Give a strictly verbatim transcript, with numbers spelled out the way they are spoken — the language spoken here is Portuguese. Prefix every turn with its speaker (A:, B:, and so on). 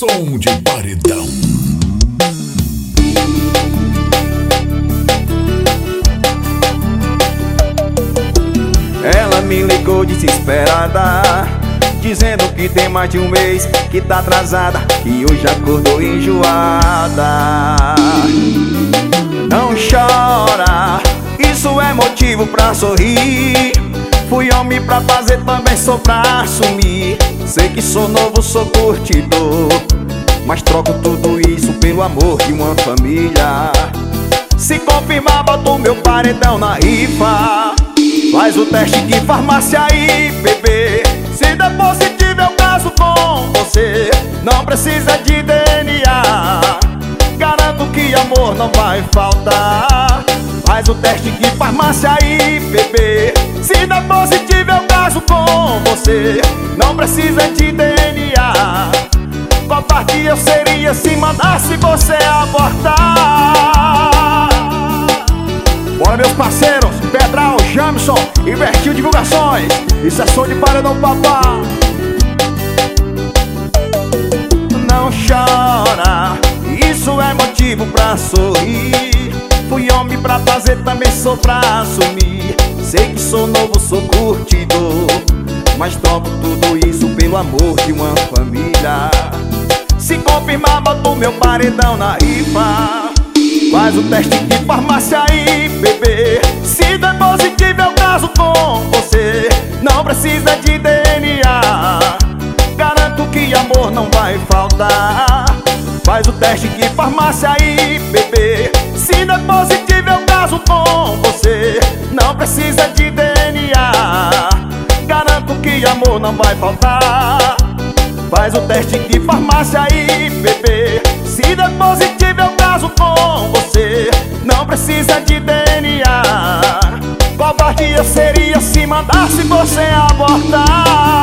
A: Som de paredão.
B: Ela me ligou desesperada, dizendo que tem mais de um mês que tá atrasada e hoje acordou enjoada. Não chora, isso é motivo pra sorrir. Fui homem pra fazer, também sou pra assumir. Sei que sou novo, sou curtidor, mas troco tudo isso pelo amor de uma família. Se confirmar, bota o meu paredão na rifa. Faz o teste de farmácia aí, bebê. Se der positivo eu caso com você. Não precisa de D N A, garanto que amor não vai faltar. Faz o teste de farmácia aí, bebê. Se der positivo eu caso com você. Não precisa de D N A. Covarde eu seria se mandasse você abortar. Bora, meus parceiros, Pedral, Jamison, Invertiu Divulgações. Isso é som de paredão, papá. Não chora, isso é motivo pra sorrir. Fui homem pra fazer, também sou pra assumir. Sei que sou novo, sou curtidor, mas troco tudo isso pelo amor de uma família. Se confirmar, bota o meu paredão na rifa. Faz o teste de farmácia aí, bebê. Se der positivo eu caso com você. Não precisa de D N A, garanto que amor não vai faltar. Faz o teste de farmácia aí, bebê. Se der positivo eu caso com você. Não precisa de D N A, garanto que amor não vai faltar. Faz o teste de farmácia aí, bebê. Se der positivo eu caso com você. Não precisa de D N A. Covarde eu seria se mandasse você abortar.